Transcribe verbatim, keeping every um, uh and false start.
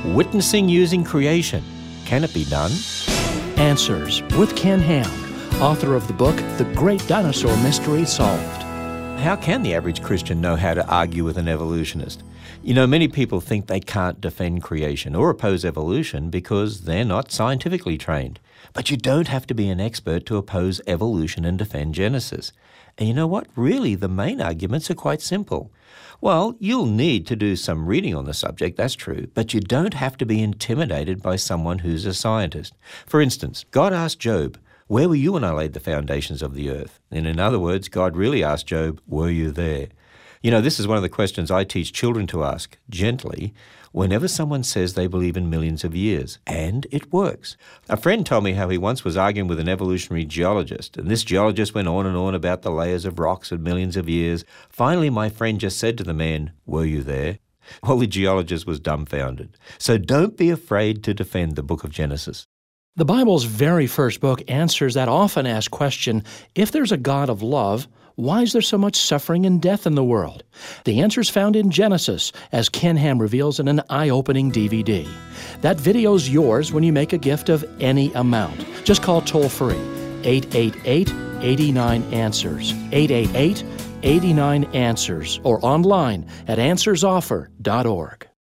Witnessing using creation. Can it be done? Answers with Ken Ham, author of the book, The Great Dinosaur Mystery Solved. How can the average Christian know how to argue with an evolutionist? You know, many people think they can't defend creation or oppose evolution because they're not scientifically trained. But you don't have to be an expert to oppose evolution and defend Genesis. And you know what? Really, the main arguments are quite simple. Well, you'll need to do some reading on the subject, that's true, but you don't have to be intimidated by someone who's a scientist. For instance, God asked Job, "Where were you when I laid the foundations of the earth?" And in other words, God really asked Job, "Were you there?" You know, this is one of the questions I teach children to ask, gently, whenever someone says they believe in millions of years. And it works. A friend told me how he once was arguing with an evolutionary geologist, and this geologist went on and on about the layers of rocks and millions of years. Finally, my friend just said to the man, "Were you there?" Well, the geologist was dumbfounded. So don't be afraid to defend the book of Genesis. The Bible's very first book answers that often asked question, if there's a God of love, why is there so much suffering and death in the world? The answer's found in Genesis, as Ken Ham reveals in an eye-opening D V D. That video's yours when you make a gift of any amount. Just call toll-free, eight eight eight, eight nine, answers, eight eight eight, eight nine, answers, or online at answers offer dot org.